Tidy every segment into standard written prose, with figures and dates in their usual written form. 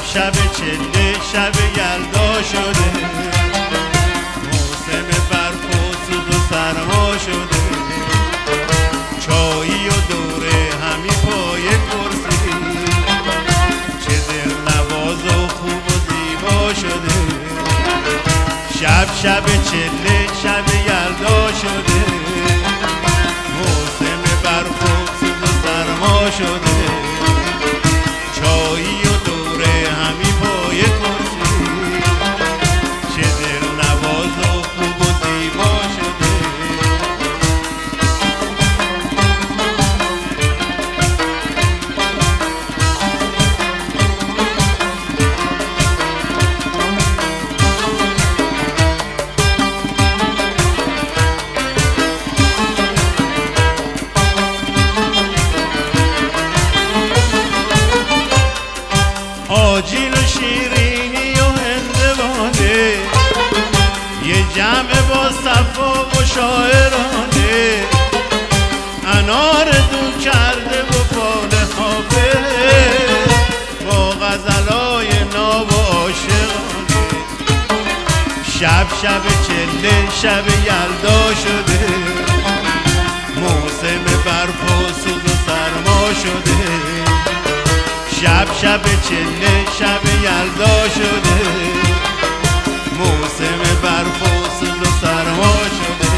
شب چله شب یلدا شده، موسم برف و سوز و سرما شده، چایی و دوره همی پای کرسی، چه دلنواز و خوب و زیبا شده. شب چله شب یلدا شده، موسم برف و سوز و سرما شده، چایی و دوره همی پای کرسی، چه دلنواز و خوب و زیبا شده. آجیل و شیرینی و هندوانه، یه جمع با صفا و شاعرانه، انار دو کرده و فال حافظ، با غزلای ناب و عاشقانه. شب چله شب یلدا شده، موسم برف و سوز و سرما شده. شب چله شب یلدا شده، موسم برف و سوز و سرما شده.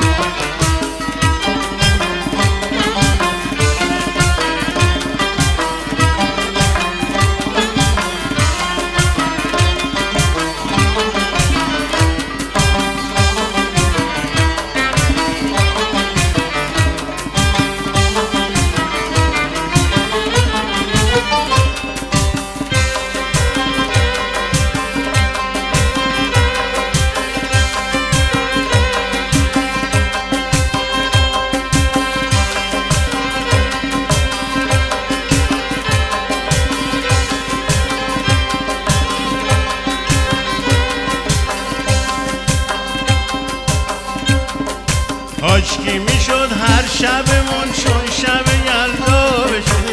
کاشکی میشد هر شبمون چون شب یلدا بشه،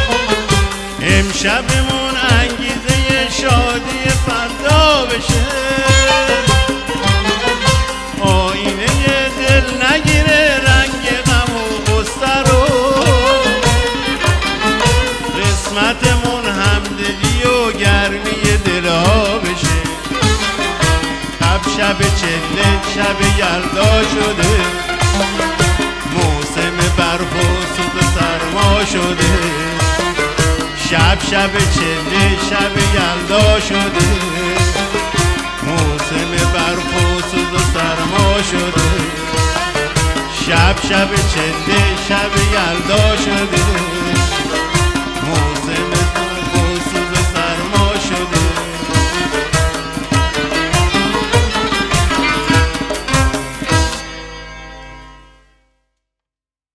امشبمون انگیزه شادی فردا بشه. آینه دل نگیره رنگ غم و غصه رو، قسمتمون همدلی و گرمی دلها بشه. شب چله شب یلدا شده، موسم برف و سوز و سرما شده. شب چله شب یلدا شده، موسم برف و سوز و سرما شده. شب چله شب یلدا شده،